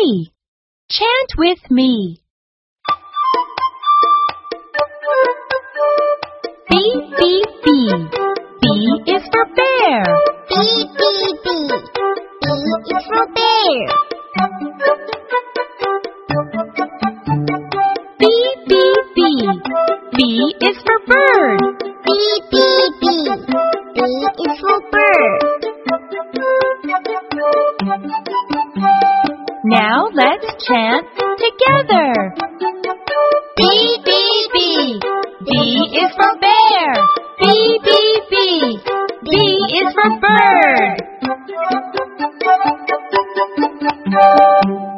tree. Chant with me. B, B, B. B is for bear. B, B, B. B is for bear. B, B, B. B is for bird. B, B, B. B is for bird. Now let's chant together. B, B, B. B is for bear. B, B, B. B is for bird.